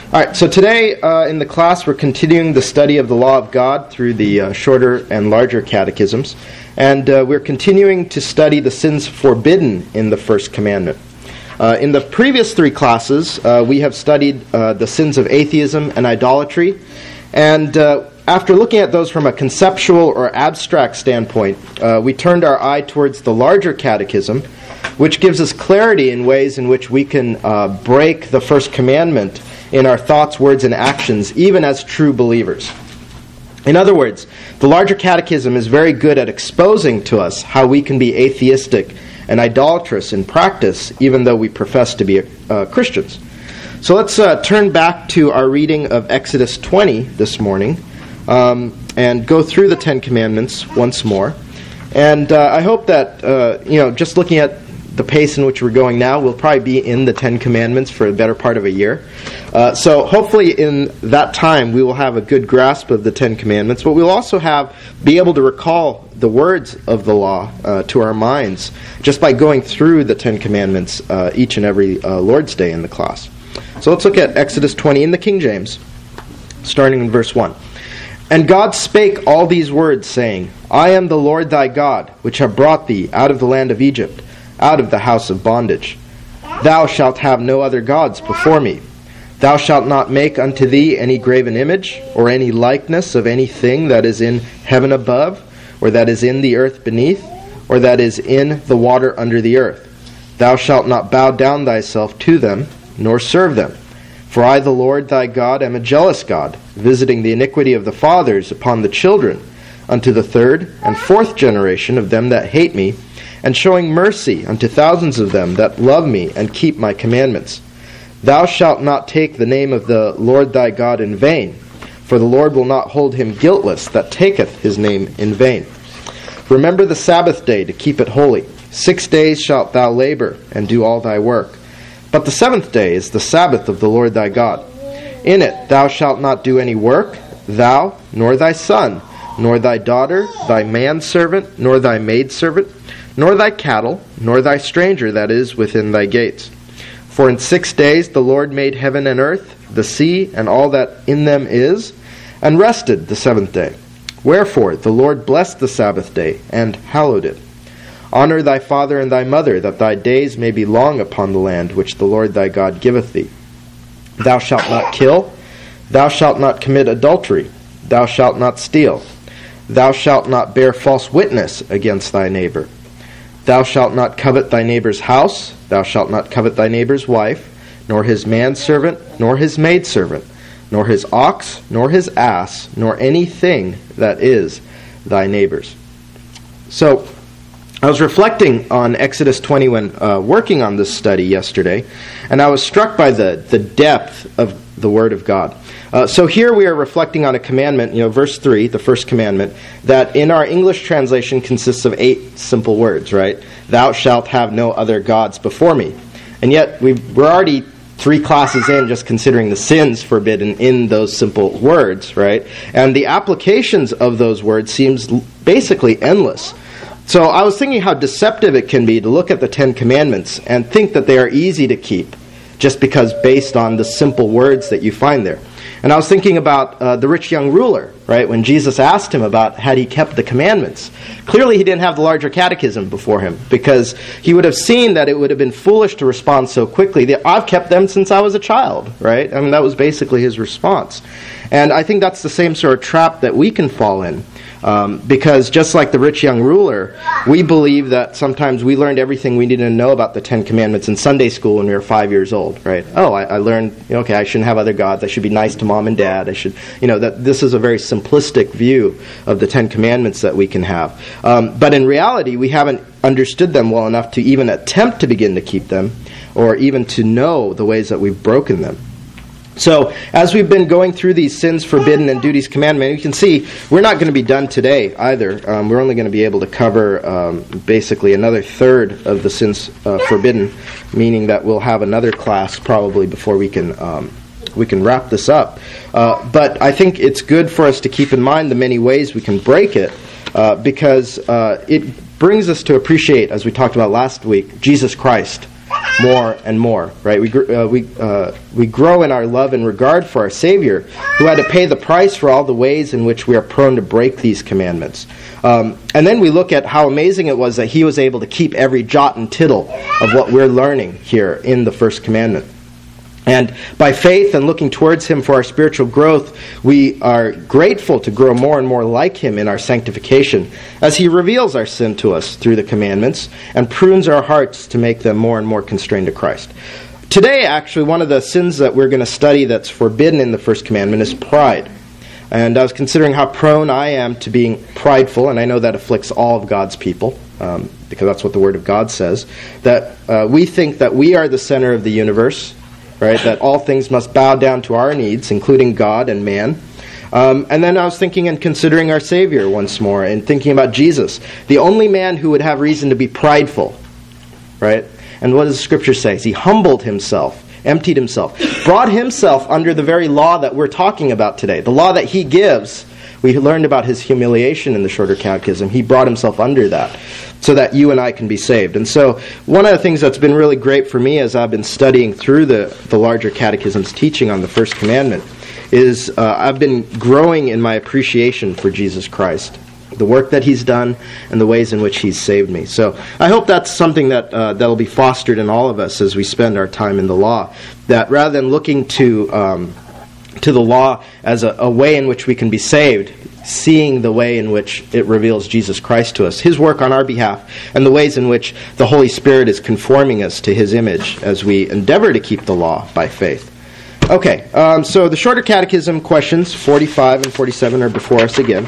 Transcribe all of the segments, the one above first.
All right, so today in the class we're continuing the study of the law of God through the shorter and larger catechisms, and we're continuing to study the sins forbidden in the first commandment. In the previous three classes, we have studied the sins of atheism and idolatry, and after looking at those from a conceptual or abstract standpoint, we turned our eye towards the larger catechism, which gives us clarity in ways in which we can break the first commandment in our thoughts, words, and actions, even as true believers. In other words, the larger catechism is very good at exposing to us how we can be atheistic and idolatrous in practice, even though we profess to be Christians. So let's turn back to our reading of Exodus 20 this morning and go through the Ten Commandments once more. And I hope that, just looking at the pace in which we're going now, we'll probably be in the Ten Commandments for a better part of a year. So hopefully in that time we will have a good grasp of the Ten Commandments, but we'll also be able to recall the words of the law to our minds just by going through the Ten Commandments each and every Lord's Day in the class. So let's look at Exodus 20 in the King James, starting in verse 1. And God spake all these words, saying, I am the Lord thy God, which have brought thee out of the land of Egypt, out of the house of bondage. Thou shalt have no other gods before me. Thou shalt not make unto thee any graven image, or any likeness of anything that is in heaven above, or that is in the earth beneath, or that is in the water under the earth. Thou shalt not bow down thyself to them, nor serve them. For I, the Lord thy God, am a jealous God, visiting the iniquity of the fathers upon the children, unto the third and fourth generation of them that hate me, and showing mercy unto thousands of them that love me and keep my commandments. Thou shalt not take the name of the Lord thy God in vain, for the Lord will not hold him guiltless that taketh his name in vain. Remember the Sabbath day to keep it holy. 6 days shalt thou labor and do all thy work. But the seventh day is the Sabbath of the Lord thy God. In it thou shalt not do any work, thou, nor thy son, nor thy daughter, thy manservant, nor thy maidservant, nor thy cattle, nor thy stranger that is within thy gates. For in 6 days the Lord made heaven and earth, the sea, and all that in them is, and rested the seventh day. Wherefore the Lord blessed the Sabbath day, and hallowed it. Honor thy father and thy mother, that thy days may be long upon the land which the Lord thy God giveth thee. Thou shalt not kill, thou shalt not commit adultery, thou shalt not steal, thou shalt not bear false witness against thy neighbor. Thou shalt not covet thy neighbor's house, thou shalt not covet thy neighbor's wife, nor his manservant, nor his maidservant, nor his ox, nor his ass, nor anything that is thy neighbor's. So, I was reflecting on Exodus 20 when working on this study yesterday, and I was struck by the depth of the Word of God. So here we are reflecting on a commandment, verse 3, the first commandment, that in our English translation consists of 8 simple words, right? Thou shalt have no other gods before me. And yet we're already 3 classes in just considering the sins forbidden in those simple words, right? And the applications of those words seems basically endless. So I was thinking how deceptive it can be to look at the Ten Commandments and think that they are easy to keep just because based on the simple words that you find there. And I was thinking about the rich young ruler, right? When Jesus asked him about had he kept the commandments. Clearly he didn't have the larger catechism before him because he would have seen that it would have been foolish to respond so quickly. I've kept them since I was a child, right? I mean, that was basically his response. And I think that's the same sort of trap that we can fall in. Because just like the rich young ruler, we believe that sometimes we learned everything we needed to know about the Ten Commandments in Sunday school when we were 5 years old, right? Oh, I learned, okay, I shouldn't have other gods. I should be nice to mom and dad. I should, that this is a very simplistic view of the Ten Commandments that we can have. But in reality, we haven't understood them well enough to even attempt to begin to keep them or even to know the ways that we've broken them. So, as we've been going through these sins forbidden and duties commandment, you can see we're not going to be done today either. We're only going to be able to cover basically another third of the sins forbidden, meaning that we'll have another class probably before we can wrap this up. But I think it's good for us to keep in mind the many ways we can break it because it brings us to appreciate, as we talked about last week, Jesus Christ more and more, right? We grow in our love and regard for our Savior, who had to pay the price for all the ways in which we are prone to break these commandments. And then we look at how amazing it was that he was able to keep every jot and tittle of what we're learning here in the first commandment. And by faith and looking towards him for our spiritual growth, we are grateful to grow more and more like him in our sanctification as he reveals our sin to us through the commandments and prunes our hearts to make them more and more constrained to Christ. Today, actually, one of the sins that we're going to study that's forbidden in the first commandment is pride. And I was considering how prone I am to being prideful, and I know that afflicts all of God's people, because that's what the Word of God says, that we think that we are the center of the universe, right? That all things must bow down to our needs, including God and man. And then I was thinking and considering our Savior once more, and thinking about Jesus, the only man who would have reason to be prideful, right? And what does the Scripture say? He humbled himself, emptied himself, brought himself under the very law that we're talking about today. The law that he gives, we learned about his humiliation in the Shorter Catechism. He brought himself under that so that you and I can be saved. And so one of the things that's been really great for me as I've been studying through the Larger Catechism's teaching on the First Commandment is I've been growing in my appreciation for Jesus Christ, the work that he's done, and the ways in which he's saved me. So I hope that's something that that'll be fostered in all of us as we spend our time in the law, that rather than looking to the law as a way in which we can be saved, seeing the way in which it reveals Jesus Christ to us, his work on our behalf, and the ways in which the Holy Spirit is conforming us to his image as we endeavor to keep the law by faith. Okay, so the Shorter Catechism questions 45 and 47 are before us again.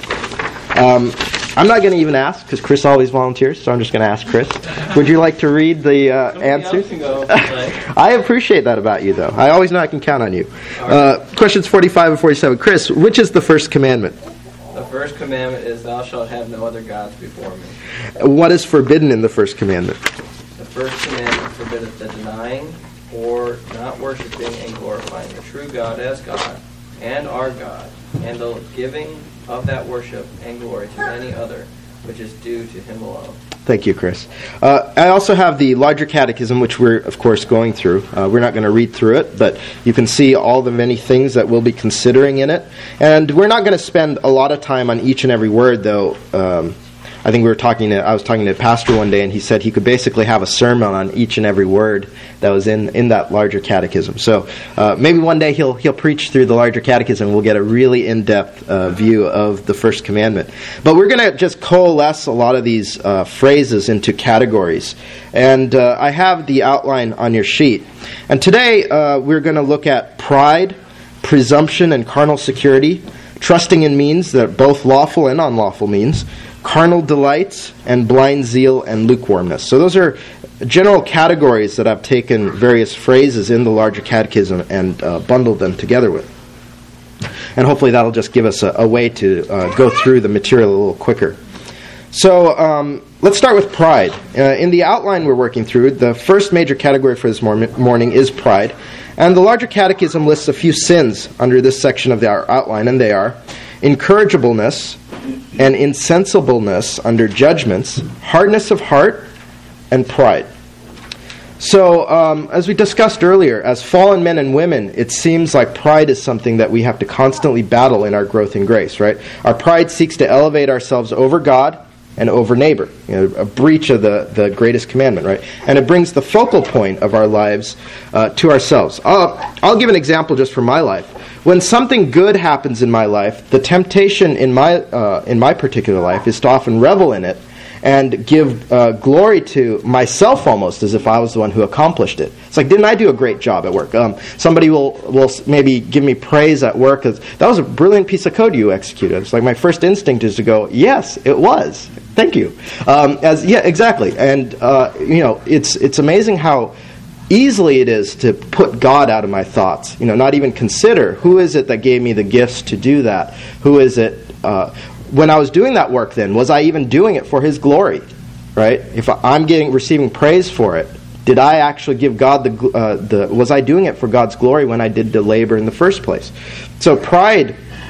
I'm not going to even ask, because Chris always volunteers, so I'm just going to ask Chris. Would you like to read the answers? I appreciate that about you, though. I always know I can count on you. Questions 45 and 47. Chris, which is the first commandment? The first commandment is, thou shalt have no other gods before me. What is forbidden in the first commandment? The first commandment forbiddeth the denying or not worshiping and glorifying the true God as God and our God, and the giving of that worship and glory to any other, which is due to him alone. Thank you, Chris. I also have the Larger Catechism, which we're, of course, going through. We're not going to read through it, but you can see all the many things that we'll be considering in it. And we're not going to spend a lot of time on each and every word, though. I think I was talking to a pastor one day, and he said he could basically have a sermon on each and every word that was in that Larger Catechism. So maybe one day he'll preach through the Larger Catechism, and we'll get a really in-depth view of the First Commandment. But we're going to just coalesce a lot of these phrases into categories. And I have the outline on your sheet. And today we're going to look at pride, presumption, and carnal security, trusting in means that are both lawful and unlawful means, carnal delights, and blind zeal and lukewarmness. So those are general categories that I've taken various phrases in the Larger Catechism and bundled them together with. And hopefully that'll just give us a way to go through the material a little quicker. So let's start with pride. In the outline we're working through, the first major category for this morning is pride. And the Larger Catechism lists a few sins under this section of our outline, and they are incorrigibleness and insensibleness under judgments, hardness of heart, and pride. So, as we discussed earlier, as fallen men and women, it seems like pride is something that we have to constantly battle in our growth in grace, right? Our pride seeks to elevate ourselves over God and over neighbor, a breach of the greatest commandment, right? And it brings the focal point of our lives to ourselves. I'll give an example just from my life. When something good happens in my life, the temptation in my particular life is to often revel in it and give glory to myself almost as if I was the one who accomplished it. It's like, didn't I do a great job at work? Somebody will maybe give me praise at work as, that was a brilliant piece of code you executed. It's like my first instinct is to go, yes, it was. Thank you. Yeah, exactly. And it's amazing how easily it is to put God out of my thoughts. Not even consider who is it that gave me the gifts to do that. Who is it? When I was doing that work, then was I even doing it for His glory? Right? If I'm receiving praise for it, did I actually give God was I doing it for God's glory when I did the labor in the first place? So pride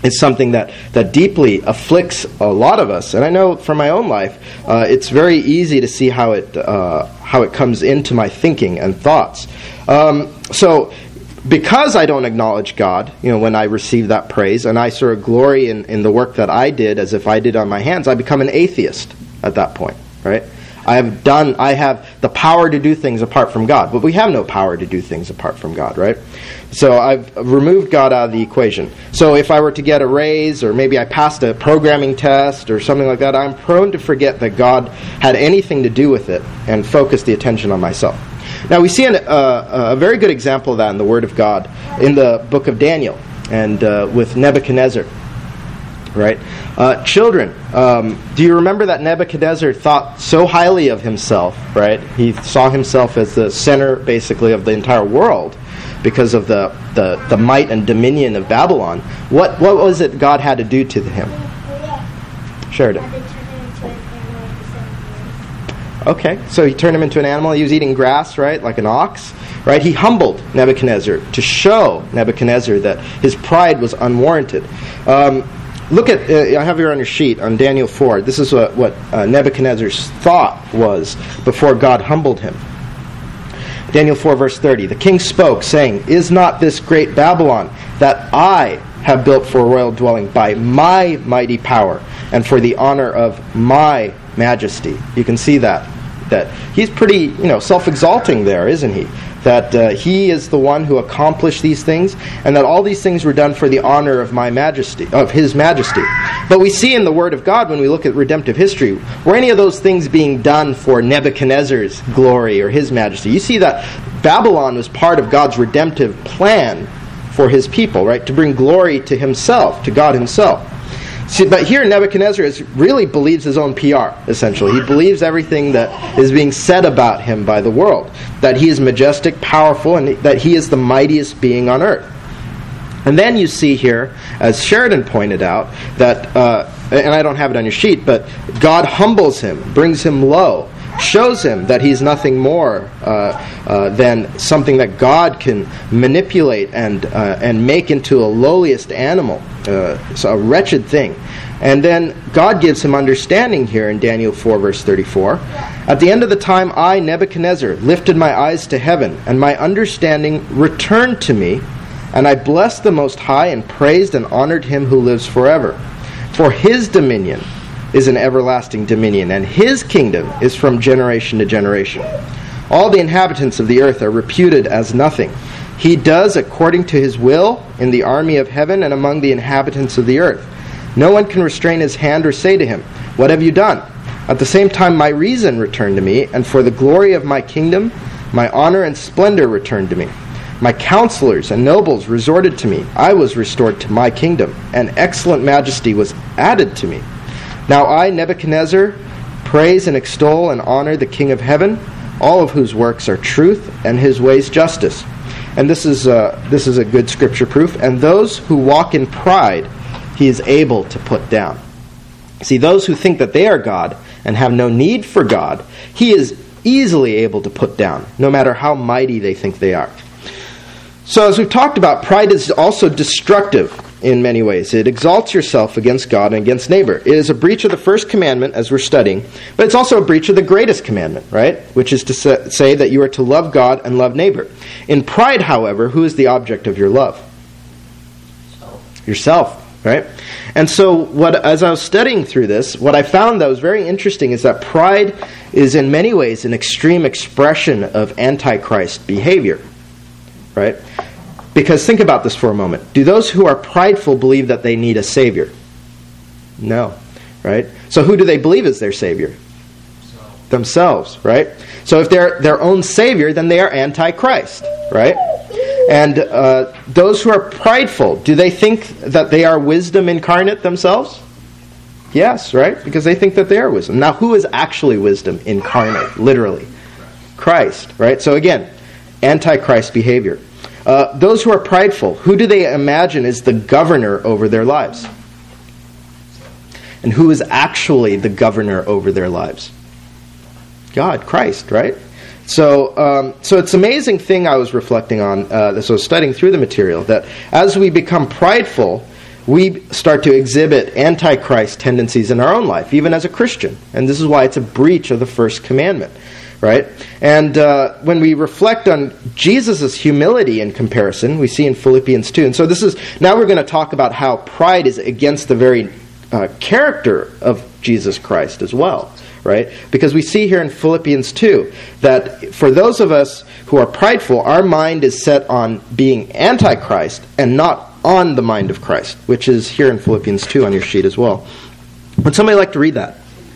is something that deeply afflicts a lot of us. And I know from my own life, it's very easy to see how it comes into my thinking and thoughts. So because I don't acknowledge God, when I receive that praise, and I sort of glory in the work that I did as if I did on my hands, I become an atheist at that point, right? I have the power to do things apart from God, but we have no power to do things apart from God, right? So I've removed God out of the equation. So if I were to get a raise, or maybe I passed a programming test or something like that, I'm prone to forget that God had anything to do with it and focus the attention on myself. Now we see a very good example of that in the Word of God in the book of Daniel and with Nebuchadnezzar. Right? Children, do you remember that Nebuchadnezzar thought so highly of himself, right? He saw himself as the center, basically, of the entire world because of the might and dominion of Babylon. What was it God had to do to him? Sheridan. Okay, so he turned him into an animal. He was eating grass, right, like an ox. Right? He humbled Nebuchadnezzar to show Nebuchadnezzar that his pride was unwarranted. Look at, I have here on your sheet, on Daniel 4. This is what Nebuchadnezzar's thought was before God humbled him. Daniel 4, verse 30. The king spoke, saying, "Is not this great Babylon that I have built for a royal dwelling by my mighty power and for the honor of my majesty?" You can see that he's pretty, self-exalting there, isn't he? That he is the one who accomplished these things, and that all these things were done for the honor of my majesty, of his majesty. But we see in the Word of God, when we look at redemptive history, were any of those things being done for Nebuchadnezzar's glory or his majesty? You see that Babylon was part of God's redemptive plan for his people, right? To bring glory to himself, to God himself. See, but here Nebuchadnezzar really believes his own PR, essentially. He believes everything that is being said about him by the world. That he is majestic, powerful, and that he is the mightiest being on earth. And then you see here, as Sheridan pointed out, that, and I don't have it on your sheet, but God humbles him, brings him low, shows him that he's nothing more than something that God can manipulate and make into a lowliest animal, so a wretched thing. And then God gives him understanding here in Daniel 4, verse 34. At the end of the time, I, Nebuchadnezzar, lifted my eyes to heaven, and my understanding returned to me, and I blessed the Most High and praised and honored him who lives forever. For his dominion is an everlasting dominion, and his kingdom is from generation to generation. All the inhabitants of the earth are reputed as nothing. He does according to his will in the army of heaven and among the inhabitants of the earth. No one can restrain his hand or say to him, "What have you done?" At the same time my reason returned to me, and for the glory of my kingdom, my honor and splendor returned to me. My counselors and nobles resorted to me. I was restored to my kingdom, and excellent majesty was added to me. Now I, Nebuchadnezzar, praise and extol and honor the King of heaven, all of whose works are truth and his ways justice. And this is a good scripture proof. And those who walk in pride, he is able to put down. See, those who think that they are God and have no need for God, he is easily able to put down, no matter how mighty they think they are. So as we've talked about, pride is also destructive in many ways. It exalts yourself against God and against neighbor. It is a breach of the first commandment, as we're studying, but it's also a breach of the greatest commandment, right? Which is to say that you are to love God and love neighbor. In pride, however, who is the object of your love? Yourself, right? And so as I was studying through this, what I found that was very interesting is that pride is in many ways an extreme expression of Antichrist behavior, right? Because think about this for a moment. Do those who are prideful believe that they need a Savior? No, right? So who do they believe is their Savior? Themselves, right? So if they're their own Savior, then they are Antichrist, right? And those who are prideful, do they think that they are wisdom incarnate themselves? Yes, right? Because they think that they are wisdom. Now, who is actually wisdom incarnate, literally? Christ, right? So again, Antichrist behavior. Those who are prideful, who do they imagine is the governor over their lives? And who is actually the governor over their lives? God, Christ, right? So it's an amazing thing I was reflecting on as I was studying through the material, that as we become prideful, we start to exhibit antichrist tendencies in our own life, even as a Christian. And this is why it's a breach of the first commandment, right? And when we reflect on Jesus' humility in comparison, we see in Philippians 2. And so now we're going to talk about how pride is against the very character of Jesus Christ as well, right? Because we see here in Philippians 2 that for those of us who are prideful, our mind is set on being antichrist and not on the mind of Christ, which is here in Philippians 2 on your sheet as well. Would somebody like to read that?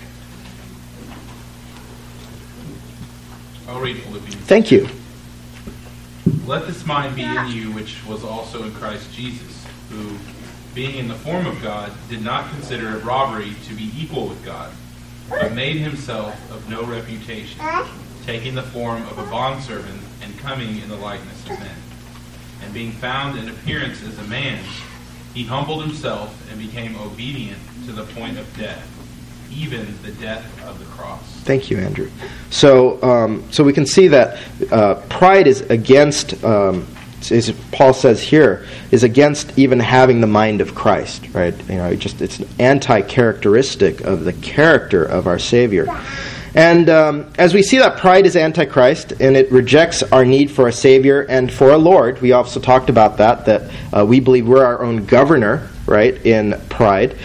I'll read Philippians. Thank you. Let this mind be in you, which was also in Christ Jesus, who, being in the form of God, did not consider it robbery to be equal with God, but made himself of no reputation, taking the form of a bondservant and coming in the likeness of men. And being found in appearance as a man, he humbled himself and became obedient to the point of death, even the death of the cross. Thank you, Andrew. So we can see that pride is against, as Paul says here, is against even having the mind of Christ, right? It's an anti-characteristic of the character of our Savior. And as we see that pride is antichrist, and it rejects our need for a Savior and for a Lord, we also talked about that we believe we're our own governor, right, in pride.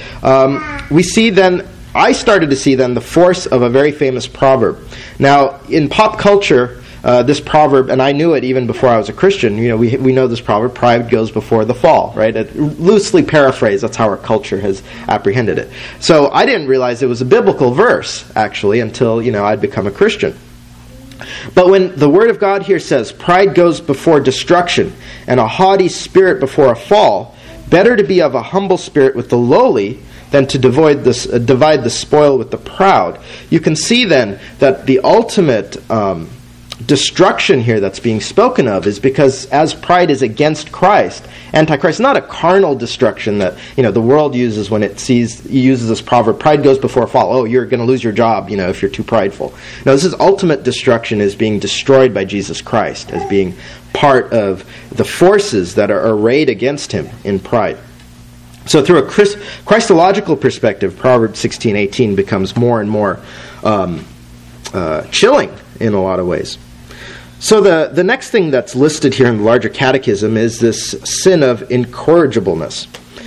I started to see then the force of a very famous proverb. Now, in pop culture, this proverb, and I knew it even before I was a Christian, we know this proverb, pride goes before the fall, right? Loosely paraphrased, that's how our culture has apprehended it. So I didn't realize it was a biblical verse, actually, until, I'd become a Christian. But when the Word of God here says, pride goes before destruction, and a haughty spirit before a fall, better to be of a humble spirit with the lowly than to divide the spoil with the proud. You can see then that the ultimate destruction here that's being spoken of is because as pride is against Christ, antichrist, not a carnal destruction that the world uses when it uses this proverb, pride goes before a fall. Oh, you're going to lose your job, if you're too prideful. No, this is ultimate destruction is being destroyed by Jesus Christ as being part of the forces that are arrayed against him in pride. So through a Christological perspective, Proverbs 16:18 becomes more and more chilling in a lot of ways. So the next thing that's listed here in the larger catechism is this sin of incorrigibleness.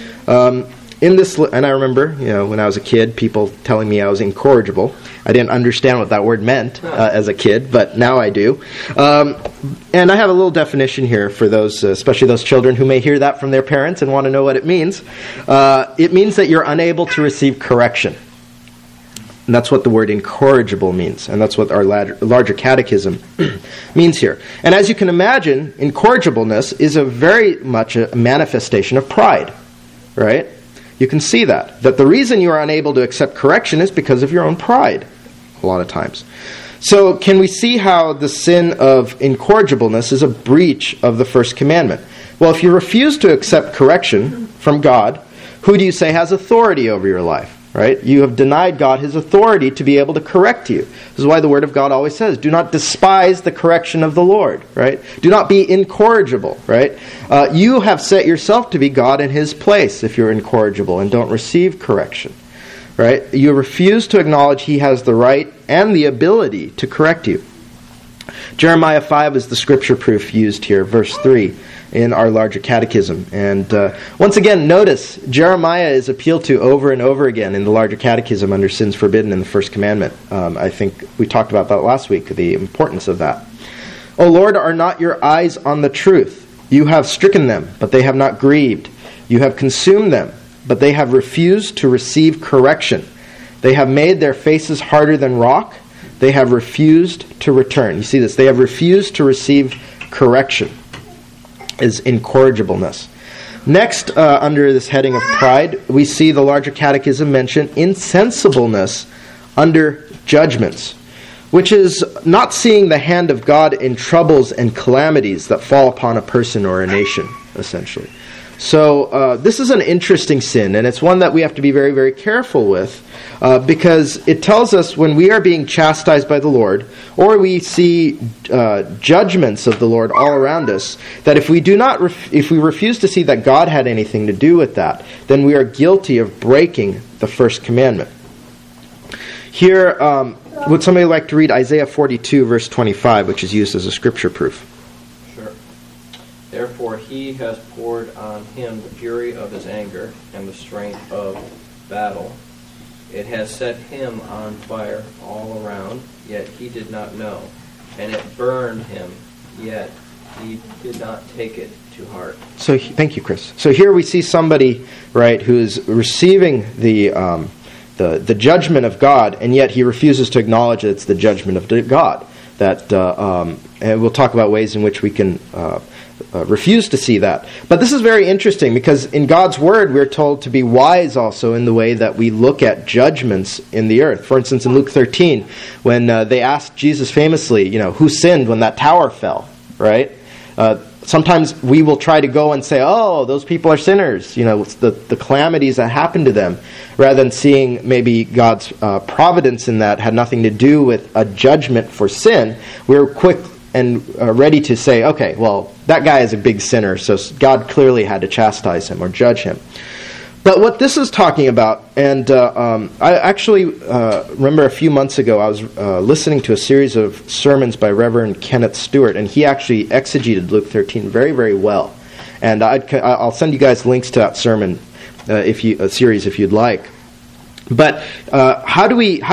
And I remember, when I was a kid, people telling me I was incorrigible. I didn't understand what that word meant as a kid, but now I do. And I have a little definition here for those, especially those children who may hear that from their parents and want to know what it means. It means that you're unable to receive correction. And that's what the word incorrigible means. And that's what our larger catechism means here. And as you can imagine, incorrigibleness is very much a manifestation of pride. Right? You can see that the reason you are unable to accept correction is because of your own pride, a lot of times. So can we see how the sin of incorrigibleness is a breach of the first commandment? Well, if you refuse to accept correction from God, who do you say has authority over your life? Right? You have denied God his authority to be able to correct you. This is why the Word of God always says, do not despise the correction of the Lord. Right? Do not be incorrigible. Right? You have set yourself to be God in his place if you're incorrigible and don't receive correction. Right? You refuse to acknowledge he has the right and the ability to correct you. Jeremiah 5 is the scripture proof used here, verse 3. In our larger catechism. And once again, notice Jeremiah is appealed to over and over again in the larger catechism under sins forbidden in the first commandment. I think we talked about that last week, the importance of that. O Lord, are not your eyes on the truth? You have stricken them, but they have not grieved. You have consumed them, but they have refused to receive correction. They have made their faces harder than rock. They have refused to return. You see this? They have refused to receive correction. Is incorrigibleness. Next, under this heading of pride, we see the larger catechism mention insensibleness under judgments, which is not seeing the hand of God in troubles and calamities that fall upon a person or a nation. essentially. So this is an interesting sin, and it's one that we have to be very, very careful with, because it tells us when we are being chastised by the Lord, or we see judgments of the Lord all around us, that if we refuse to see that God had anything to do with that, then we are guilty of breaking the first commandment. Here, would somebody like to read Isaiah 42, verse 25, which is used as a scripture proof? Therefore he has poured on him the fury of his anger and the strength of battle. It has set him on fire all around, yet he did not know. And it burned him, yet he did not take it to heart. So thank you, Chris. So here we see somebody, right, who is receiving the judgment of God, and yet he refuses to acknowledge that it's the judgment of God. And we'll talk about ways in which we can refuse to see that. But this is very interesting because in God's Word we're told to be wise also in the way that we look at judgments in the earth. For instance, in Luke 13, when they asked Jesus famously, who sinned when that tower fell, right? Sometimes we will try to go and say, oh, those people are sinners, the calamities that happened to them, rather than seeing maybe God's providence in that had nothing to do with a judgment for sin. We're quick and ready to say, okay, well, that guy is a big sinner, so God clearly had to chastise him or judge him. But what this is talking about, and I actually remember a few months ago I was listening to a series of sermons by Reverend Kenneth Stewart, and he actually exegeted Luke 13 very, very well. And I'll send you guys links to that sermon, series if you'd like. But how do we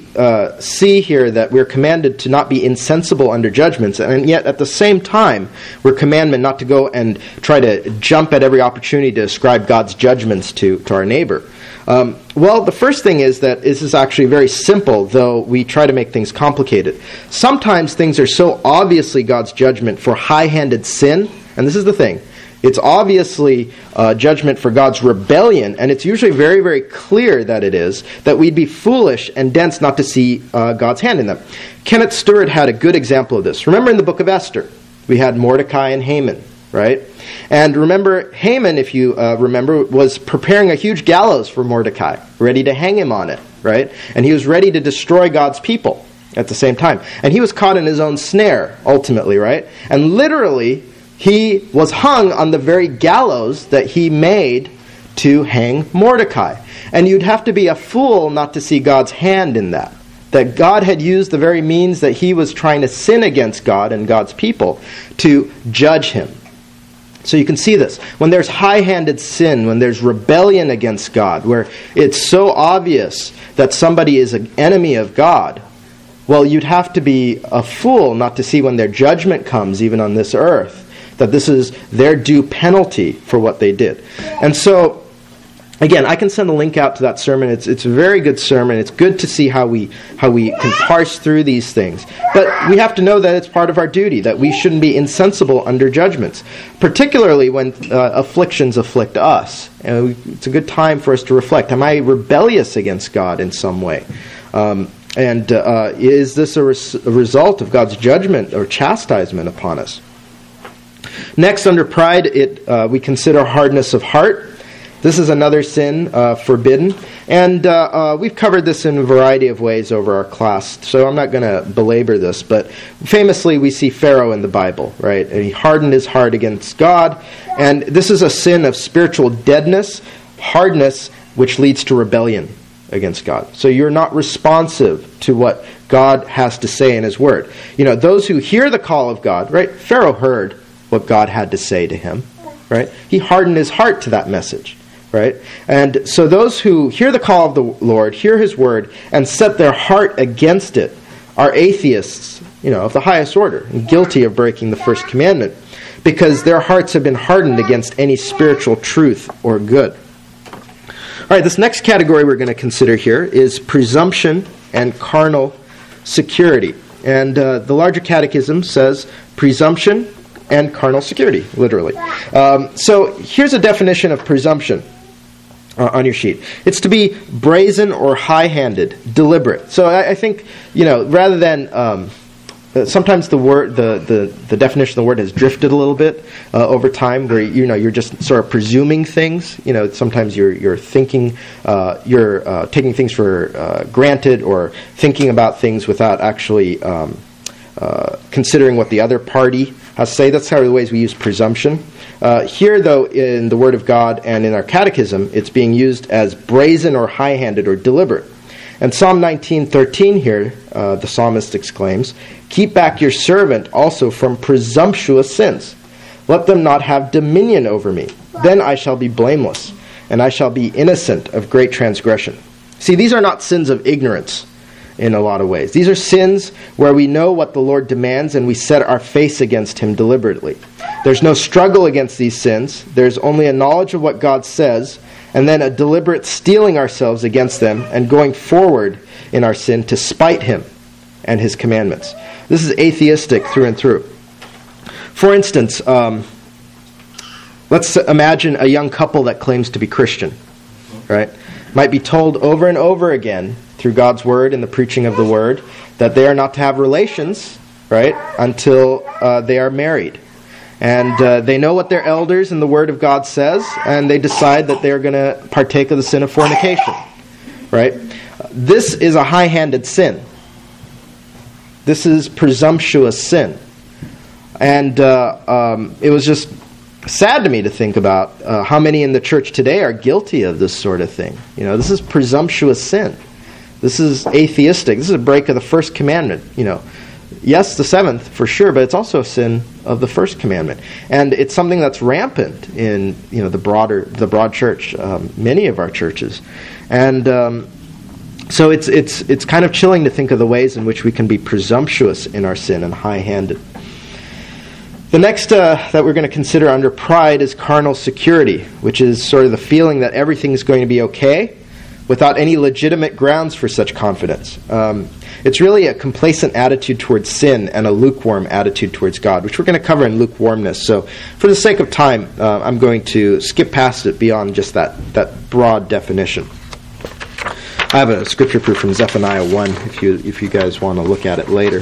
see here that we're commanded to not be insensible under judgments, and yet at the same time we're commanded not to go and try to jump at every opportunity to ascribe God's judgments to our neighbor? Well, the first thing is that this is actually very simple, though we try to make things complicated. Sometimes things are so obviously God's judgment for high-handed sin, and this is the thing. It's obviously judgment for God's rebellion, and it's usually very, very clear that it is, that we'd be foolish and dense not to see God's hand in them. Kenneth Stewart had a good example of this. Remember in the book of Esther, we had Mordecai and Haman, right? And remember, Haman, if you remember, was preparing a huge gallows for Mordecai, ready to hang him on it, right? And he was ready to destroy God's people at the same time. And he was caught in his own snare, ultimately, right? And literally, he was hung on the very gallows that he made to hang Mordecai. And you'd have to be a fool not to see God's hand in that. That God had used the very means that he was trying to sin against God and God's people to judge him. So you can see this. When there's high-handed sin, when there's rebellion against God, where it's so obvious that somebody is an enemy of God, well, you'd have to be a fool not to see when their judgment comes, even on this earth, that this is their due penalty for what they did. And so, again, I can send a link out to that sermon. It's a very good sermon. It's good to see how we can parse through these things. But we have to know that it's part of our duty, that we shouldn't be insensible under judgments, particularly when afflictions afflict us. And it's a good time for us to reflect. Am I rebellious against God in some way? And is this a result of God's judgment or chastisement upon us? Next, under pride, we consider hardness of heart. This is another sin forbidden. And we've covered this in a variety of ways over our class, so I'm not going to belabor this. But famously, we see Pharaoh in the Bible, right? And he hardened his heart against God. And this is a sin of spiritual deadness, hardness, which leads to rebellion against God. So you're not responsive to what God has to say in his word. Those who hear the call of God, right? Pharaoh heard what God had to say to him, right? He hardened his heart to that message, right? And so those who hear the call of the Lord, hear his word, and set their heart against it are atheists, of the highest order, and guilty of breaking the first commandment, because their hearts have been hardened against any spiritual truth or good. All right, this next category we're going to consider here is presumption and carnal security. And the larger catechism says presumption and carnal security, literally. So here's a definition of presumption on your sheet. It's to be brazen or high-handed, deliberate. So I think, rather than sometimes the word, the definition of the word has drifted a little bit over time, where you're just sort of presuming things. Sometimes you're thinking, you're taking things for granted, or thinking about things without actually considering what the other party has to say. That's how the ways we use presumption. Here, though, in the Word of God and in our catechism, it's being used as brazen or high-handed or deliberate. And Psalm 19:13 here, the psalmist exclaims, "Keep back your servant also from presumptuous sins. Let them not have dominion over me. Then I shall be blameless, and I shall be innocent of great transgression." See, these are not sins of ignorance in a lot of ways. These are sins where we know what the Lord demands and we set our face against Him deliberately. There's no struggle against these sins. There's only a knowledge of what God says, and then a deliberate steeling ourselves against them and going forward in our sin to spite Him and His commandments. This is atheistic through and through. For instance, let's imagine a young couple that claims to be Christian, right? Might be told over and over again through God's Word and the preaching of the Word that they are not to have relations, right, until they are married. And they know what their elders and the Word of God says, and they decide that they're going to partake of the sin of fornication, right? This is a high-handed sin. This is presumptuous sin. And it was just sad to me to think about how many in the church today are guilty of this sort of thing. This is presumptuous sin. This is atheistic. This is a break of the first commandment. Yes, the seventh for sure, but it's also a sin of the first commandment, and it's something that's rampant in the broad church, many of our churches, and so it's kind of chilling to think of the ways in which we can be presumptuous in our sin and high-handed. The next that we're going to consider under pride is carnal security, which is sort of the feeling that everything is going to be okay without any legitimate grounds for such confidence. It's really a complacent attitude towards sin and a lukewarm attitude towards God, which we're going to cover in lukewarmness. So for the sake of time, I'm going to skip past it beyond just that broad definition. I have a scripture proof from Zephaniah 1 if you guys want to look at it later.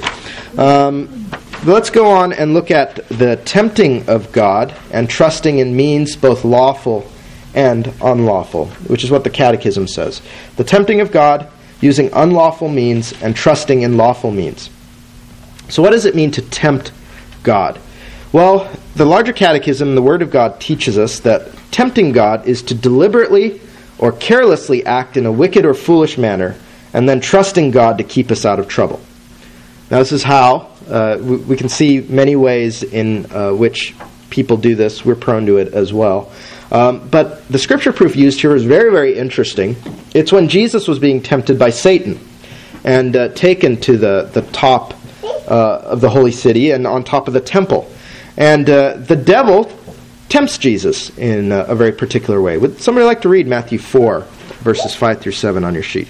Let's go on and look at the tempting of God and trusting in means both lawful and unlawful, which is what the Catechism says. The tempting of God using unlawful means and trusting in lawful means. So what does it mean to tempt God? Well, the larger Catechism, the Word of God, teaches us that tempting God is to deliberately or carelessly act in a wicked or foolish manner and then trusting God to keep us out of trouble. Now this is how we can see many ways in which people do this. We're prone to it as well. But the scripture proof used here is very, very interesting. It's when Jesus was being tempted by Satan and taken to the top of the holy city and on top of the temple. And the devil tempts Jesus in a very particular way. Would somebody like to read Matthew 4, verses 5 through 7 on your sheet?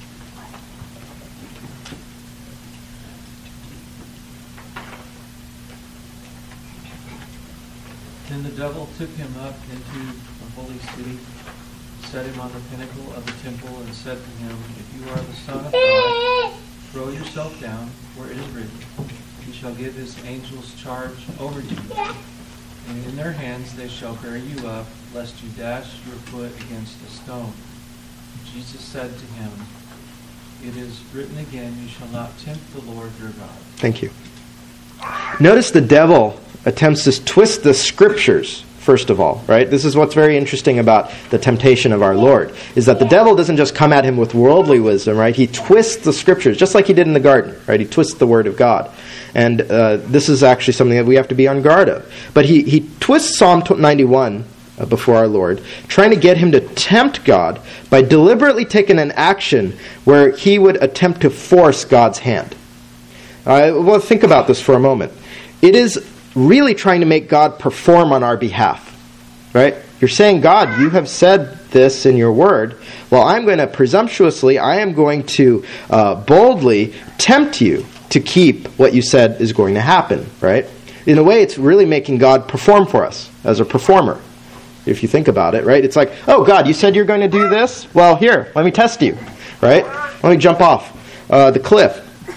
Then the devil took him up into the holy city, set him on the pinnacle of the temple, and said to him, "If you are the Son of God, throw yourself down, for it is written, He shall give His angels charge over you, and in their hands they shall bear you up, lest you dash your foot against a stone." Jesus said to him, "It is written again, you shall not tempt the Lord your God." Thank you. Notice the devil attempts to twist the scriptures, first of all, right? This is what's very interesting about the temptation of our Lord, is that the devil doesn't just come at him with worldly wisdom, right? He twists the scriptures, just like he did in the garden, right? He twists the word of God. And this is actually something that we have to be on guard of. But he twists Psalm 91 before our Lord, trying to get him to tempt God by deliberately taking an action where he would attempt to force God's hand. Well, think about this for a moment. It is really trying to make God perform on our behalf, right? You're saying, God, you have said this in your word. Well, I'm going to presumptuously, I am going to boldly tempt you to keep what you said is going to happen, right? In a way, it's really making God perform for us as a performer, if you think about it, right? It's like, oh, God, you said you're going to do this? Well, here, let me test you, right? Let me jump off the cliff.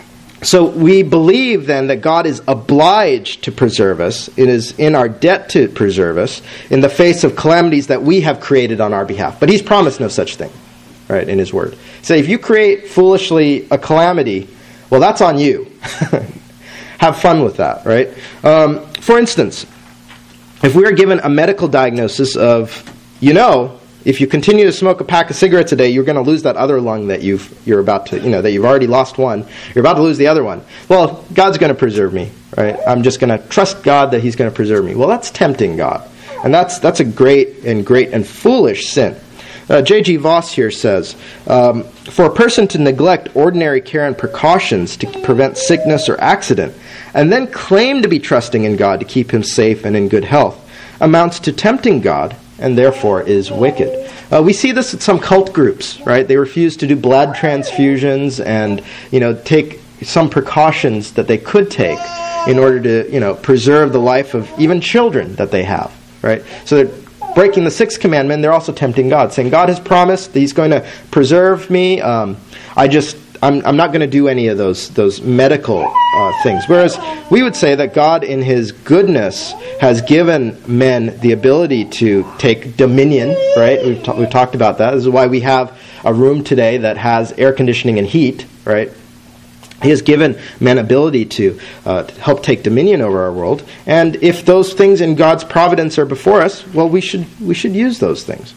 So we believe then that God is obliged to preserve us. It is in our debt to preserve us in the face of calamities that we have created on our behalf. But he's promised no such thing, right, in his word. So if you create foolishly a calamity, well, that's on you. Have fun with that, right? For instance, if we are given a medical diagnosis of, if you continue to smoke a pack of cigarettes a day, you're going to lose that other lung that you're about to, that you've already lost one. You're about to lose the other one. Well, God's going to preserve me, right? I'm just going to trust God that he's going to preserve me. Well, that's tempting God. And that's a great and foolish sin. J.G. Voss here says, for a person to neglect ordinary care and precautions to prevent sickness or accident, and then claim to be trusting in God to keep him safe and in good health, amounts to tempting God, and therefore is wicked. We see this at some cult groups, right? They refuse to do blood transfusions and, take some precautions that they could take in order to, preserve the life of even children that they have, right? So they're breaking the sixth commandment. They're also tempting God, saying God has promised that he's going to preserve me. I'm not going to do any of those medical things. Whereas we would say that God in his goodness has given men the ability to take dominion, right? We've talked about that. This is why we have a room today that has air conditioning and heat, right? He has given men ability to help take dominion over our world. And if those things in God's providence are before us, well, we should use those things.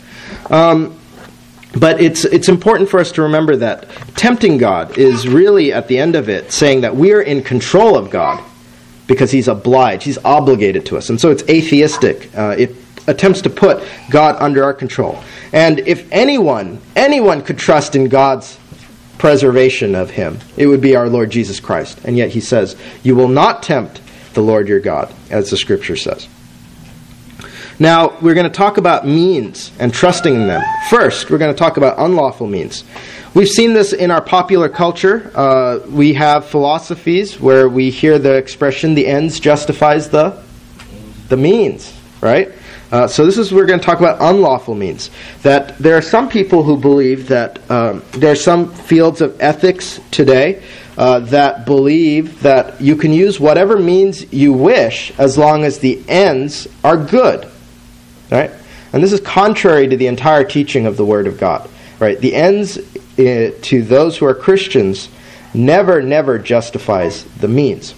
But it's important for us to remember that tempting God is really, at the end of it, saying that we're in control of God because he's obliged, he's obligated to us. And so it's atheistic. It attempts to put God under our control. And if anyone could trust in God's preservation of him, it would be our Lord Jesus Christ. And yet he says, you will not tempt the Lord your God, as the Scripture says. Now, we're going to talk about means and trusting in them. First, we're going to talk about unlawful means. We've seen this in our popular culture. We have philosophies where we hear the expression, the ends justifies the means, right? So this is, we're going to talk about unlawful means. That there are some people who believe that there are some fields of ethics today that believe that you can use whatever means you wish as long as the ends are good. Right? And this is contrary to the entire teaching of the Word of God. Right? The ends to those who are Christians never justifies the means.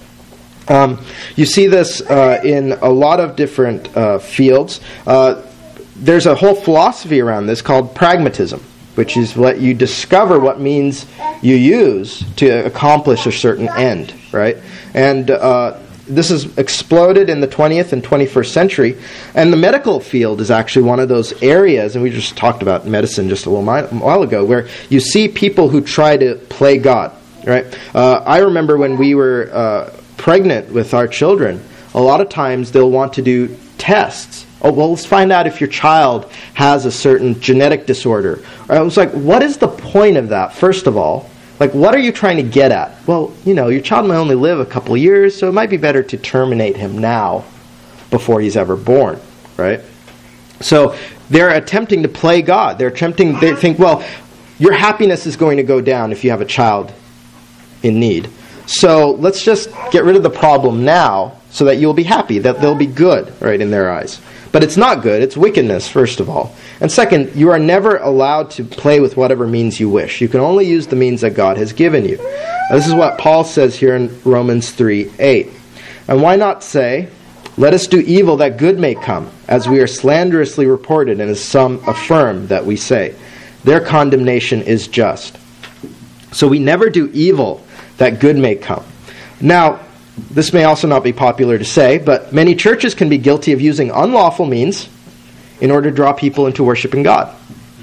You see this in a lot of different fields. There's a whole philosophy around this called pragmatism, which is let you discover what means you use to accomplish a certain end. Right? And this has exploded in the 20th and 21st century. And the medical field is actually one of those areas, and we just talked about medicine just a little while ago, where you see people who try to play God. Right? I remember when we were pregnant with our children, a lot of times they'll want to do tests. Oh, well, let's find out if your child has a certain genetic disorder. I was like, what is the point of that, first of all? Like, what are you trying to get at? Well, your child may only live a couple of years, so it might be better to terminate him now before he's ever born, right? So they're attempting to play God. They think, well, your happiness is going to go down if you have a child in need. So let's just get rid of the problem now so that you'll be happy, that they'll be good, right, in their eyes. But it's not good. It's wickedness, first of all. And second, you are never allowed to play with whatever means you wish. You can only use the means that God has given you. Now, this is what Paul says here in Romans 3:8. And why not say, let us do evil that good may come, as we are slanderously reported, and as some affirm that we say. Their condemnation is just. So we never do evil that good may come. Now, this may also not be popular to say, but many churches can be guilty of using unlawful means in order to draw people into worshiping God.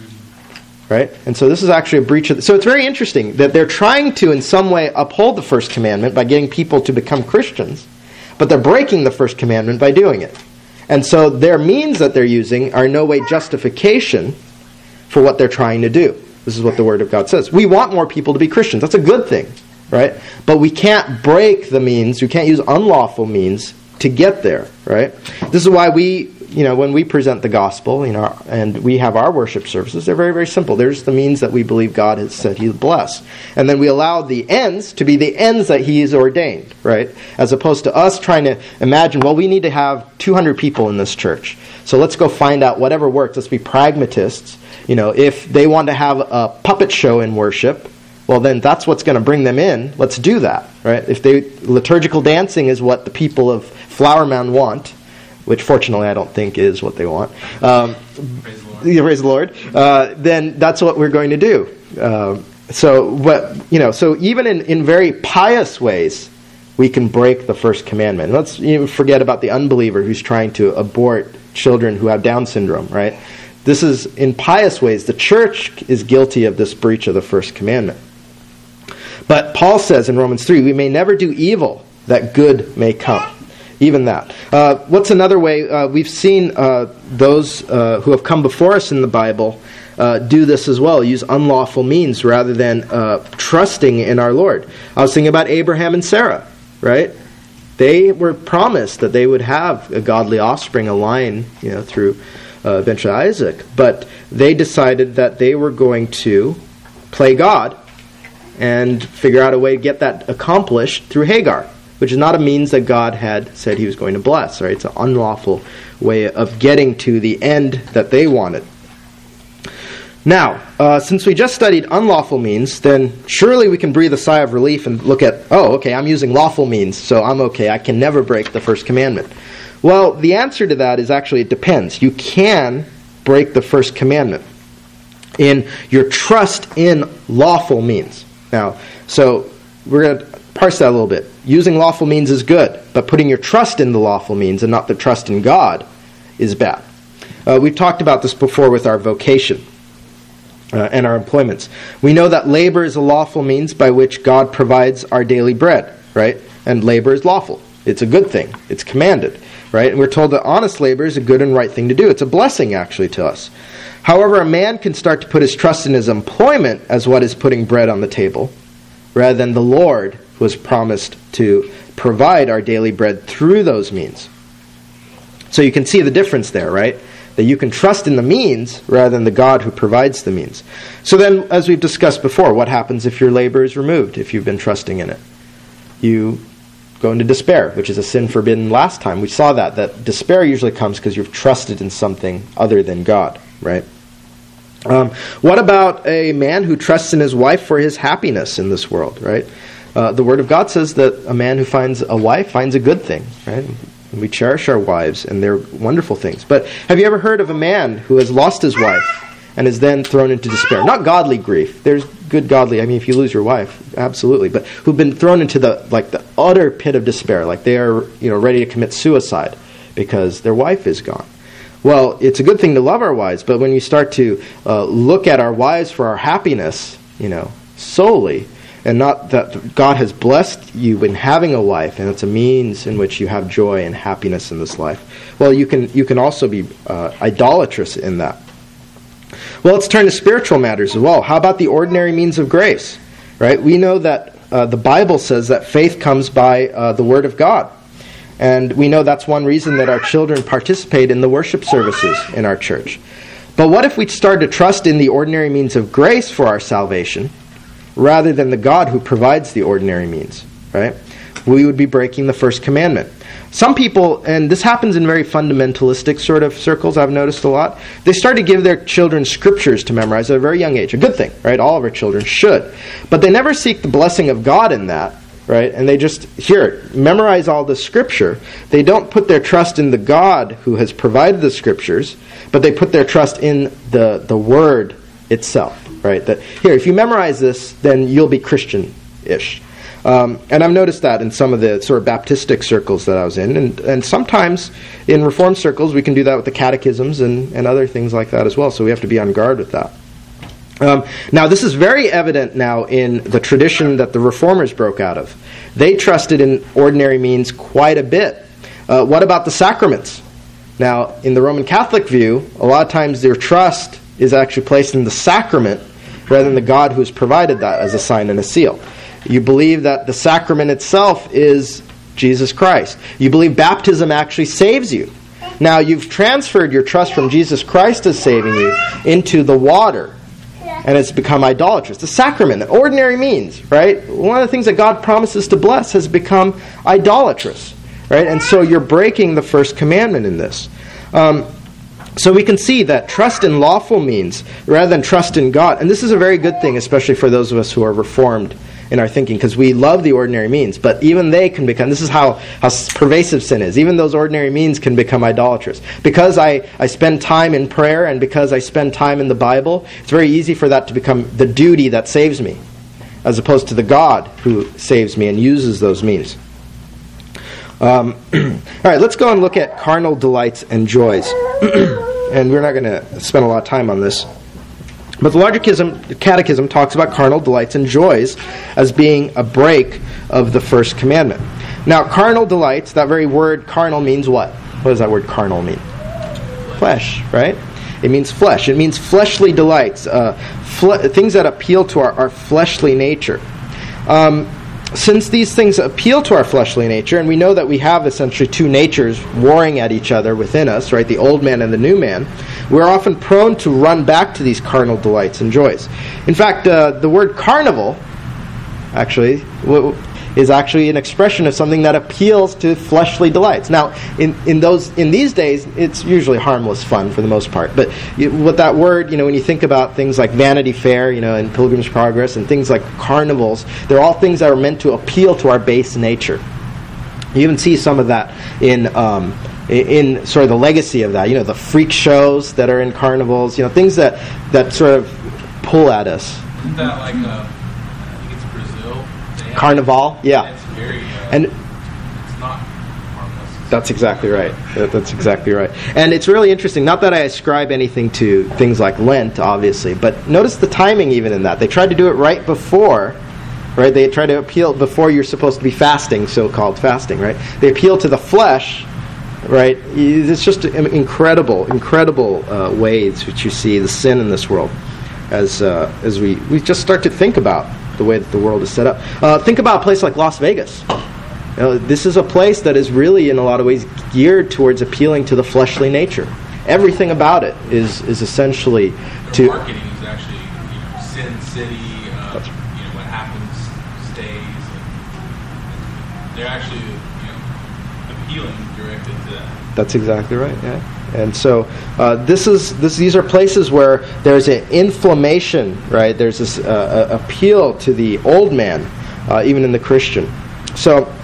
Right? And so this is actually a breach of... So it's very interesting that they're trying to, in some way, uphold the first commandment by getting people to become Christians, but they're breaking the first commandment by doing it. And so their means that they're using are in no way justification for what they're trying to do. This is what the Word of God says. We want more people to be Christians. That's a good thing. Right? But we can't break the means, we can't use unlawful means to get there, right? This is why we when we present the gospel, and we have our worship services, they're very, very simple. There's the means that we believe God has said He'll bless. And then we allow the ends to be the ends that He has ordained, right? As opposed to us trying to imagine, well, we need to have 200 people in this church. So let's go find out whatever works. Let's be pragmatists. If they want to have a puppet show in worship, well, then that's what's going to bring them in. Let's do that, right? If liturgical dancing is what the people of Flower Mound want, which fortunately I don't think is what they want. Praise the Lord. Then that's what we're going to do. So even in very pious ways, we can break the first commandment. Let's forget about the unbeliever who's trying to abort children who have Down syndrome, right? This is in pious ways. The church is guilty of this breach of the first commandment. But Paul says in Romans 3, we may never do evil that good may come. Even that. What's another way? We've seen those who have come before us in the Bible do this as well, use unlawful means rather than trusting in our Lord. I was thinking about Abraham and Sarah, right? They were promised that they would have a godly offspring, a line, through eventually Isaac. But they decided that they were going to play God and figure out a way to get that accomplished through Hagar, which is not a means that God had said He was going to bless. Right? It's an unlawful way of getting to the end that they wanted. Now, since we just studied unlawful means, then surely we can breathe a sigh of relief and look at, I'm using lawful means, so I'm okay. I can never break the first commandment. Well, the answer to that is actually it depends. You can break the first commandment in your trust in lawful means. Now, so we're going to parse that a little bit. Using lawful means is good, but putting your trust in the lawful means and not the trust in God is bad. We've talked about this before with our vocation and our employments. We know that labor is a lawful means by which God provides our daily bread, right? And labor is lawful. It's a good thing. It's commanded, right? And we're told that honest labor is a good and right thing to do. It's a blessing, actually, to us. However, a man can start to put his trust in his employment as what is putting bread on the table, rather than the Lord who has promised to provide our daily bread through those means. So you can see the difference there, right? That you can trust in the means rather than the God who provides the means. So then, as we've discussed before, what happens if your labor is removed, if you've been trusting in it? You go into despair, which is a sin forbidden last time. We saw that despair usually comes because you've trusted in something other than God, right? What about a man who trusts in his wife for his happiness in this world, right? The Word of God says that a man who finds a wife finds a good thing, right? And we cherish our wives, and they're wonderful things. But have you ever heard of a man who has lost his wife and is then thrown into despair? Not godly grief. There's good godly, if you lose your wife, absolutely. But who've been thrown into the utter pit of despair, like they are ready to commit suicide because their wife is gone. Well, it's a good thing to love our wives, but when you start to look at our wives for our happiness, solely, and not that God has blessed you in having a wife, and it's a means in which you have joy and happiness in this life. Well, you can also be idolatrous in that. Well, let's turn to spiritual matters as well. How about the ordinary means of grace? Right? We know that the Bible says that faith comes by the Word of God. And we know that's one reason that our children participate in the worship services in our church. But what if we start to trust in the ordinary means of grace for our salvation rather than the God who provides the ordinary means, right? We would be breaking the first commandment. Some people, and this happens in very fundamentalistic sort of circles, I've noticed a lot, they start to give their children scriptures to memorize at a very young age. A good thing, right? All of our children should. But they never seek the blessing of God in that, right? And they just, memorize all the scripture. They don't put their trust in the God who has provided the scriptures, but they put their trust in the Word itself, right? That, if you memorize this, then you'll be Christian-ish. And I've noticed that in some of the sort of Baptistic circles that I was in. And sometimes in Reformed circles, we can do that with the catechisms and other things like that as well. So we have to be on guard with that. Now, this is very evident now in the tradition that the Reformers broke out of. They trusted in ordinary means quite a bit. What about the sacraments? Now, in the Roman Catholic view, a lot of times their trust is actually placed in the sacrament rather than the God who has provided that as a sign and a seal. You believe that the sacrament itself is Jesus Christ. You believe baptism actually saves you. Now you've transferred your trust from Jesus Christ as saving you into the water, and it's become idolatrous. The sacrament, ordinary means, right? One of the things that God promises to bless has become idolatrous, right? And so you're breaking the first commandment in this. So we can see that trust in lawful means rather than trust in God. And this is a very good thing, especially for those of us who are reformed in our thinking, because we love the ordinary means. But even they can become, this is how pervasive sin is. Even those ordinary means can become idolatrous. Because I spend time in prayer and because I spend time in the Bible, it's very easy for that to become the duty that saves me, as opposed to the God who saves me and uses those means. All right, let's go and look at carnal delights and joys. And we're not going to spend a lot of time on this. But the larger catechism talks about carnal delights and joys as being a break of the first commandment. Now, carnal delights, that very word carnal means what? What does that word carnal mean? Flesh, right? It means flesh. It means fleshly delights, things that appeal to our fleshly nature. Since these things appeal to our fleshly nature, and we know that we have essentially two natures warring at each other within us, right, the old man and the new man, we're often prone to run back to these carnal delights and joys. In fact, the word carnival actually is actually an expression of something that appeals to fleshly delights. Now, in these days, it's usually harmless fun for the most part. But with that word, when you think about things like Vanity Fair, and Pilgrim's Progress, and things like carnivals, they're all things that are meant to appeal to our base nature. You even see some of that in sort of the legacy of that. The freak shows that are in carnivals, things that sort of pull at us. Isn't that like I think it's Brazil? Carnival, yeah. It's very, and it's not harmless. That's exactly right. That's exactly right. And it's really interesting, not that I ascribe anything to things like Lent, obviously, but notice the timing even in that. They tried to do it right before, right? They try to appeal before you're supposed to be fasting, so-called fasting, right? They appeal to the flesh, right? It's just incredible ways which you see the sin in this world as we just start to think about the way that the world is set up. Think about a place like Las Vegas. This is a place that is really, in a lot of ways, geared towards appealing to the fleshly nature. Everything about it is essentially Their marketing is actually, Sin City. What happens stays. And they're actually, appealing directly to that. That's exactly right. Yeah. And so these are places where there's an inflammation, right? There's this appeal to the old man, even in the Christian. So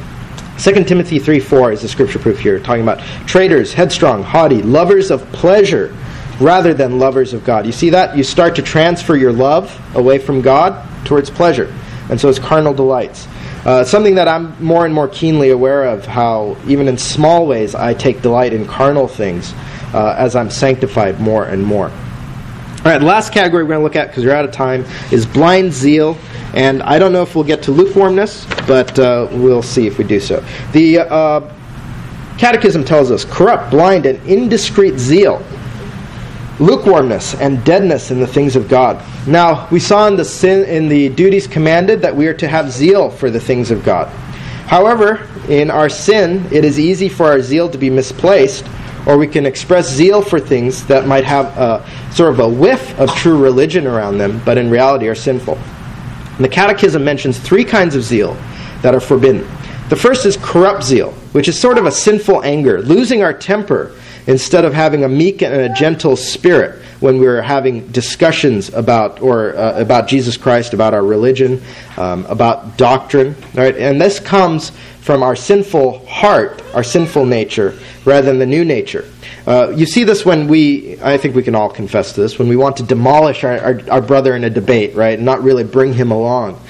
2 Timothy 3:4 is the scripture proof here, talking about traitors, headstrong, haughty, lovers of pleasure rather than lovers of God. You see that? You start to transfer your love away from God towards pleasure. And so it's carnal delights. Something that I'm more and more keenly aware of, how even in small ways I take delight in carnal things as I'm sanctified more and more. All right, the last category we're going to look at, because we're out of time, is blind zeal. And I don't know if we'll get to lukewarmness, but we'll see if we do so. The Catechism tells us, corrupt, blind, and indiscreet zeal, lukewarmness, and deadness in the things of God. Now, we saw in the duties commanded that we are to have zeal for the things of God. However, in our sin, it is easy for our zeal to be misplaced, or we can express zeal for things that might have sort of a whiff of true religion around them, but in reality are sinful. And the Catechism mentions 3 kinds of zeal that are forbidden. The first is corrupt zeal, which is sort of a sinful anger, losing our temper instead of having a meek and a gentle spirit when we're having discussions about Jesus Christ, about our religion, about doctrine. Right? And this comes from our sinful heart, our sinful nature, rather than the new nature. You see this when I think we can all confess to this, when we want to demolish our brother in a debate, right, and not really bring him along.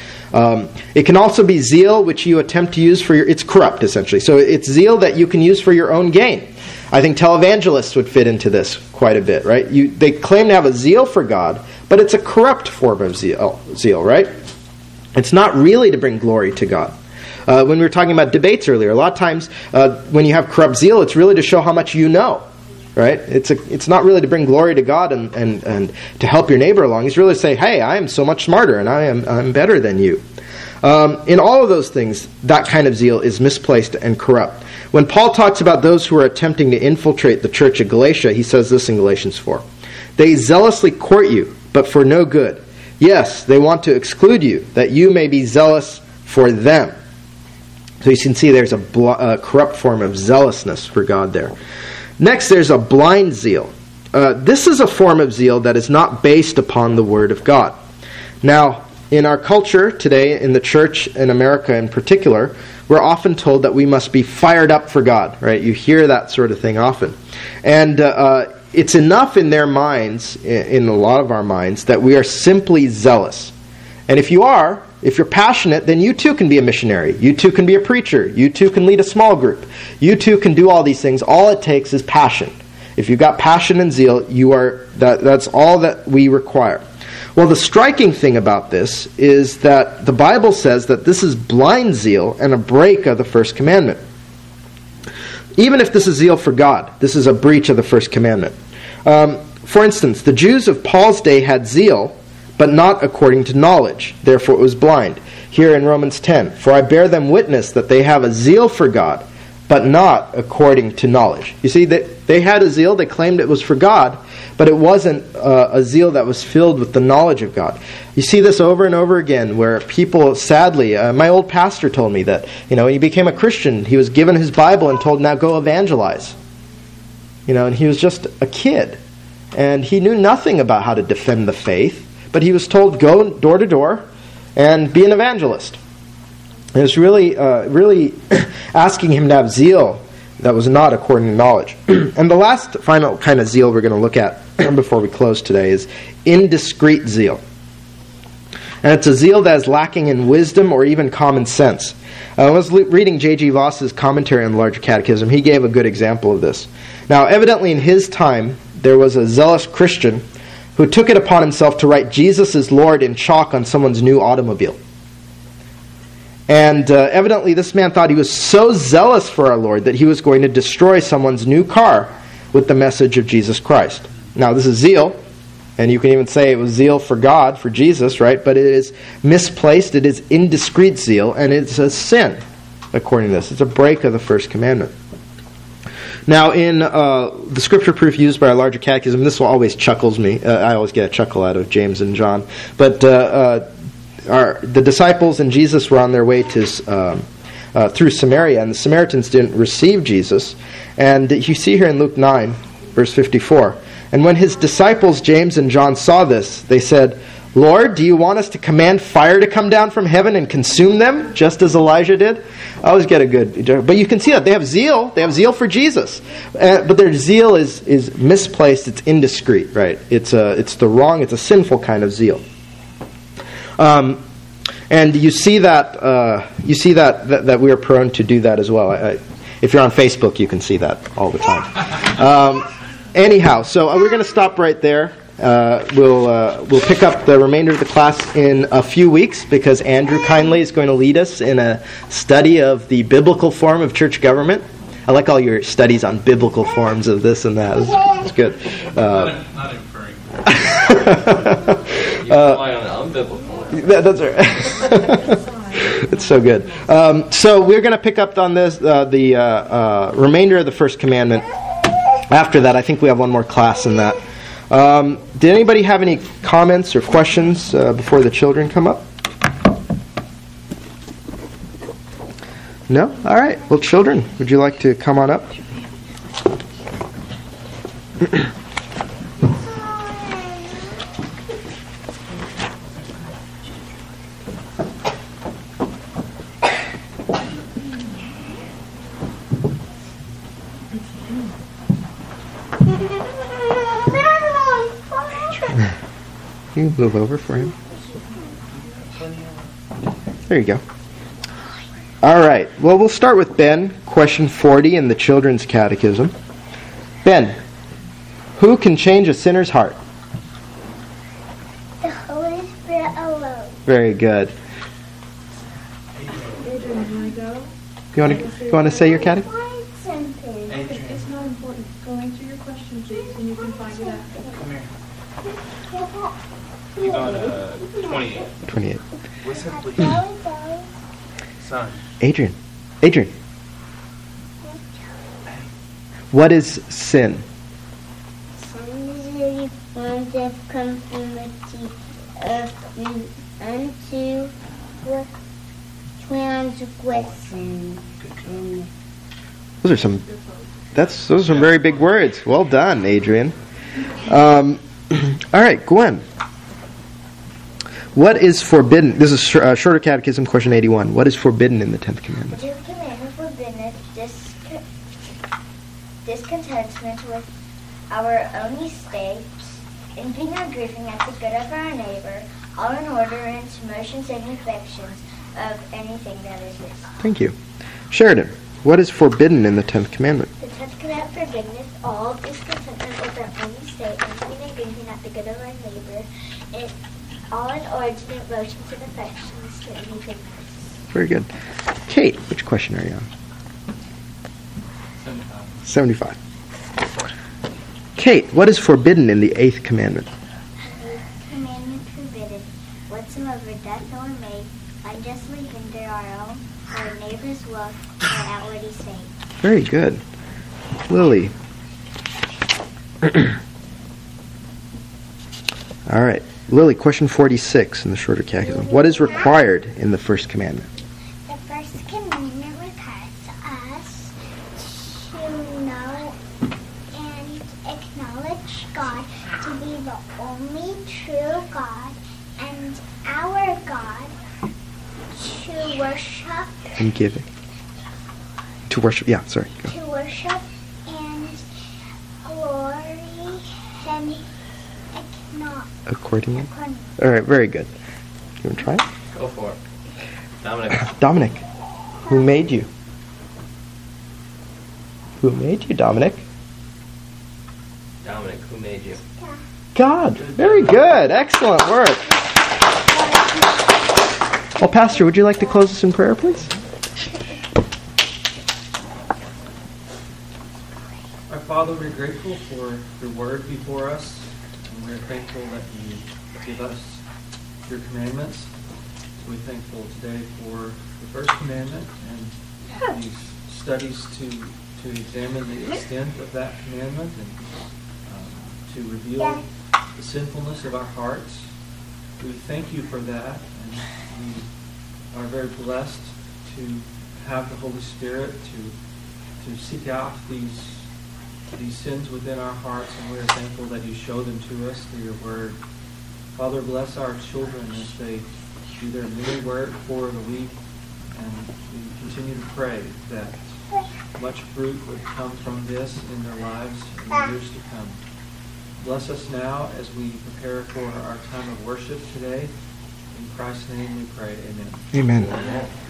It can also be zeal which you attempt to use it's corrupt, essentially. So it's zeal that you can use for your own gain. I think televangelists would fit into this quite a bit, right? They claim to have a zeal for God, but it's a corrupt form of zeal, right? It's not really to bring glory to God. When we were talking about debates earlier, a lot of times when you have corrupt zeal, it's really to show how much you know, right? It's not really to bring glory to God and to help your neighbor along. It's really to say, hey, I am so much smarter and I'm better than you. In all of those things, that kind of zeal is misplaced and corrupt. When Paul talks about those who are attempting to infiltrate the church of Galatia, he says this in Galatians 4. They zealously court you, but for no good. Yes, they want to exclude you, that you may be zealous for them. So you can see there's a corrupt form of zealousness for God there. Next, there's a blind zeal. This is a form of zeal that is not based upon the Word of God. Now, in our culture today, in the church in America in particular, we're often told that we must be fired up for God, right? You hear that sort of thing often. And it's enough in their minds, in a lot of our minds, that we are simply zealous. And if you're passionate, then you too can be a missionary. You too can be a preacher. You too can lead a small group. You too can do all these things. All it takes is passion. If you've got passion and zeal, that's all that we require. Well, the striking thing about this is that the Bible says that this is blind zeal and a break of the first commandment. Even if this is zeal for God, this is a breach of the first commandment. For instance, the Jews of Paul's day had zeal, but not according to knowledge. Therefore it was blind. Here in Romans 10, for I bear them witness that they have a zeal for God, but not according to knowledge. You see, they had a zeal, they claimed it was for God, but it wasn't a zeal that was filled with the knowledge of God. You see this over and over again, where people, sadly, my old pastor told me that, when he became a Christian, he was given his Bible and told, now go evangelize. And he was just a kid. And he knew nothing about how to defend the faith, but he was told, go door to door and be an evangelist. And it's really asking him to have zeal that was not according to knowledge. And the last final kind of zeal we're going to look at before we close today is indiscreet zeal. And it's a zeal that is lacking in wisdom or even common sense. I was reading J.G. Voss's commentary on the Larger Catechism. He gave a good example of this. Now, evidently in his time, there was a zealous Christian who took it upon himself to write Jesus is Lord in chalk on someone's new automobile. And evidently this man thought he was so zealous for our Lord that he was going to destroy someone's new car with the message of Jesus Christ. Now this is zeal, and you can even say it was zeal for God, for Jesus, right? But it is misplaced, it is indiscreet zeal, and it's a sin, according to this. It's a break of the first commandment. Now in the scripture proof used by our Larger Catechism, this will always chuckles me. I always get a chuckle out of James and John. But the disciples and Jesus were on their way to through Samaria, and the Samaritans didn't receive Jesus. And you see here in Luke 9, verse 54, and when his disciples James and John saw this, they said, Lord, do you want us to command fire to come down from heaven and consume them, just as Elijah did? I always get a good... But you can see that they have zeal. They have zeal for Jesus. But their zeal is misplaced. It's indiscreet, right? It's a sinful kind of zeal. And you see that we are prone to do that as well. If you're on Facebook, you can see that all the time. Anyhow, so we're going to stop right there. We'll pick up the remainder of the class in a few weeks because Andrew kindly is going to lead us in a study of the biblical form of church government. I like all your studies on biblical forms of this and that. It's good. Not inferring. You rely on unbiblical. That's right. It's so good. So we're going to pick up on this the remainder of the first commandment. After that, I think we have one more class in that. Did anybody have any comments or questions before the children come up? No? All right. Well, children, would you like to come on up? Can you move over for him? There you go. All right. Well, we'll start with Ben, question 40 in the Children's Catechism. Ben, who can change a sinner's heart? The Holy Spirit alone. Very good. Adrian, can I go? You want to say your catechism? Find something. It's not important. Go answer your question, please, and you can find it out. Come here. He's on 28. 28. Listen, please. Son. Adrian. What is sin? Sin is the forms of conformity unto transgression. Those are some very big words. Well done, Adrian. All right, Gwen. What is forbidden? This is Shorter Catechism, question 81. What is forbidden in the 10th commandment? The 10th commandment forbiddeth discontentment with our own estates, envying or grieving at the good of our neighbor, all in order into motions and affections of anything that is this. Thank you. Sheridan, what is forbidden in the 10th commandment? The 10th commandment forbiddeth all discontentment with our own estate, envying and grieving at the good of our neighbor, and all inordinate motions and affections to anything else. Very good. Kate, which question are you on? 75. Kate, what is forbidden in the 8th commandment? The 8th commandment forbiddeth whatsoever doth or may unjustly hinder our own or neighbor's wealth or outward estate. Very good. Lily. All right. Lily, question 46 in the Shorter Catechism. What is required in the first commandment? The first commandment requires us to know and acknowledge God to be the only true God and our God, to worship And giving. To worship. Yeah, sorry. Go. to worship and glory Him Accordingly. All right, very good. You want to try it? Go for it. Dominic. Dominic, who made you? Who made you, Dominic? Dominic, who made you? God. Very good. Excellent work. Well, Pastor, would you like to close us in prayer, please? Our Father, we're grateful for your word before us, and we're thankful that you give us your commandments. We're thankful today for the first commandment and these studies to examine the extent of that commandment and to reveal the sinfulness of our hearts. We thank you for that, and we are very blessed to have the Holy Spirit to seek out these sins within our hearts, and we are thankful that you show them to us through your word. Father, bless our children as they do their mini work for the week, and we continue to pray that much fruit would come from this in their lives in the years to come. Bless us now as we prepare for our time of worship today. In Christ's name we pray. Amen. Amen.